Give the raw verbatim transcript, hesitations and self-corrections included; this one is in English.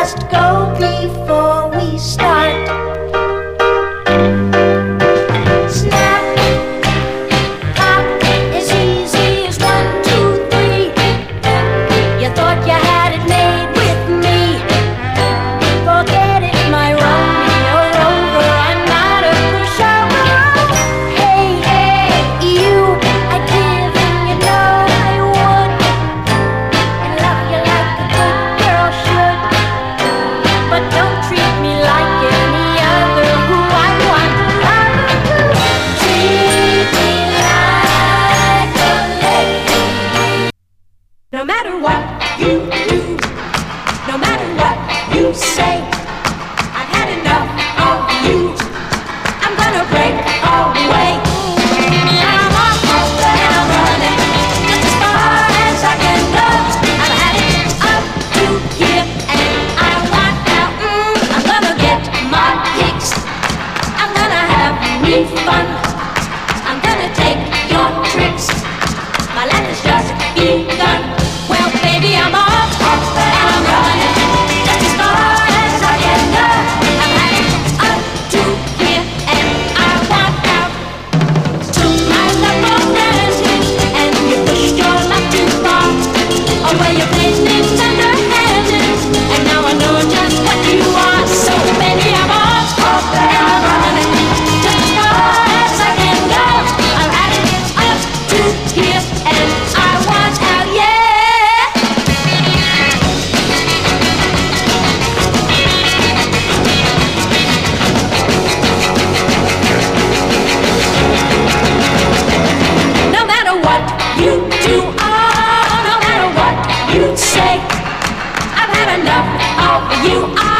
must go before we start. Snap, pop, as easy as one, two, three. You thought you had it made with me. Forget it, my Romeo's over. I'm not a pushover. Hey, hey, you, I'd give and you know I would, and love you like a good girl should. But don't treat me like any other who I want to love. Treat me like a lady. No matter what you do, no matter what you say, I've had enough of you. I'm gonna break away. I'm off and I'm running just as far as I can go. I've had it up to here and I want out. Mm, I'm gonna get my kicks. I'm gonna have me fun. I'm gonna take your tricks. My life has just begun. Well, baby, I'm off and I'm running just as far as I can go. I've had it up to here and I want out. Took my love for granted and you pushed your luck too far. Oh, well, you played me underhanded and now I know just what you are. So, baby, I'm off and I'm running just as far as I can go. I've had it up to here and I want out, yeah. No matter what you do, oh, no matter what you say, I've had enough of you.